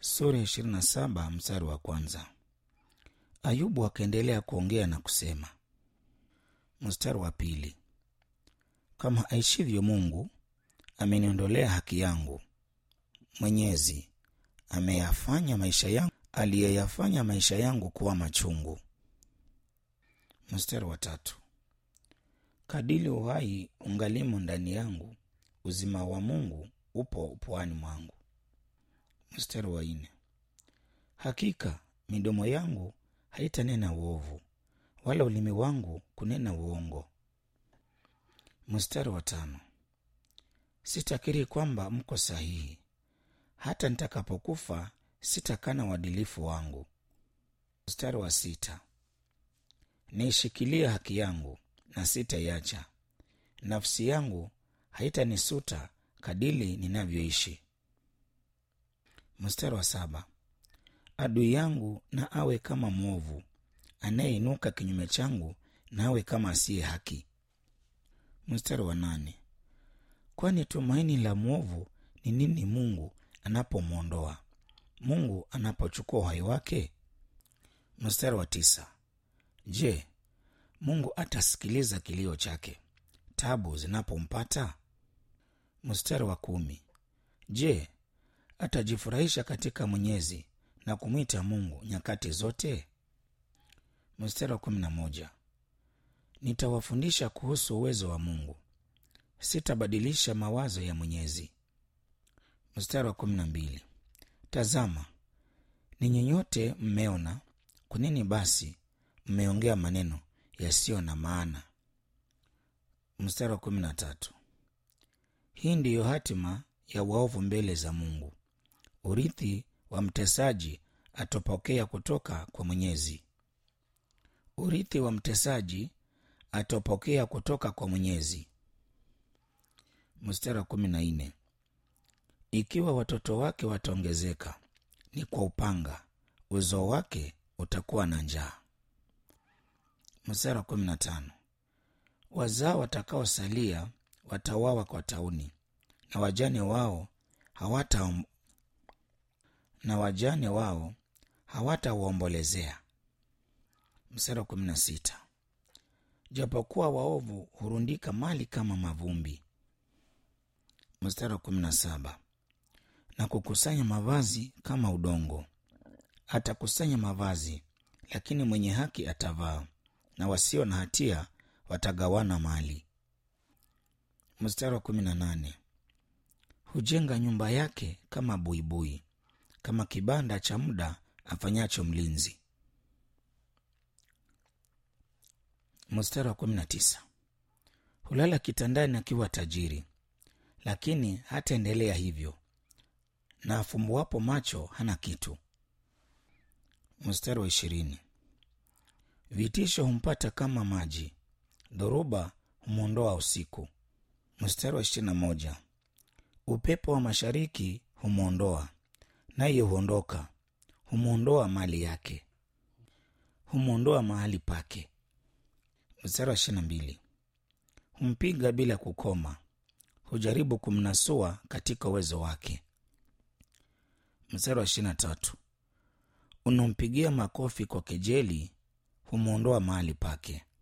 Sura 27 mstari wa kwanza. Ayubu akaendelea kuongea na kusema. Mstari wa pili. Kama aishivyo Mungu, ameniondolea haki yangu. Mwenyezi aliyeyafanya maisha yangu kuwa machungu. Mstari wa tatu. Kadiri uhai ungalimo ndani yangu, uzima wa Mungu upo puani mwangu. Mstari wa nne. Hakika midomo yangu haitanena uovu, wala ulimi wangu kunena uongo. Mstari wa tano. Sitakiri kwamba mko sahihi, hata nitakapokufa sitakana uadilifu wangu. Mstari wa sita. Niishikilia haki yangu na sitaiacha, nafsi yangu haitanisuta kadiri ninavyoishi. Mstari wa saba. Adui yangu na awe kama mwovu, anayeinuka kinyume changu na awe kama asiye haki. Mstari wa nane. Kwani tumaini la mwovu ni nini Mungu anapomwondoa, Mungu anapochukua uhai wake? Mstari wa tisa. Je, Mungu atasikiliza kilio chake tabu zinapompata? Mstari wa kumi. Je, atajifurahisha katika Mwenyezi na kumwita Mungu nyakati zote? Mstari wa 11. Nitawafundisha kuhusu uwezo wa Mungu, sitabadilisha mawazo ya Mwenyezi. Mstari wa 12. Tazama, ninyi nyote mmeona, kwa nini basi mmeongea maneno yasiyo na maana? Mstari wa 13. Hii ndiyo hatima ya waovu mbele za Mungu, urithi wa mtesaji atopokea kutoka kwa Mwenyezi. Urithi wa mtesaji atopokea kutoka kwa Mwenyezi. Mstari wa 14. Ikiwa watoto wake wataongezeka, ni kwa upanga, uzao wake utakuwa na njaa. Mstari wa 15. Wazao watakaosalia watawawa kwa tauni, na wajane wao hawatawaombolezea. Mstari wa 16. Japokuwa waovu hurundika mali kama mavumbi. Mstari wa 17. Na kukusanya mavazi kama udongo. Atakusanya mavazi, lakini mwenye haki atavaa, na wasio na hatia watagawana mali. Mstari wa 18. Hujenga nyumba yake kama buibui, kama kibanda cha muda afanyacho mlinzi. Mstari wa 19. Hulala kitandani akiwa tajiri, lakini hataendelea hivyo, na afumbuapo macho hana kitu. Mstari wa 20. Vitisho humpata kama maji, dhoruba humwondoa usiku. Mstari wa 21. Upepo wa mashariki humwondoa, naye huondoka, humwondoa mali yake, humwondoa mahali pake. Mstari wa 22. Humpiga bila kukoma, hujaribu kumnasua katika uwezo wake. Mstari wa 23. Unampigia makofi kwa kejeli, humwondoa mahali pake.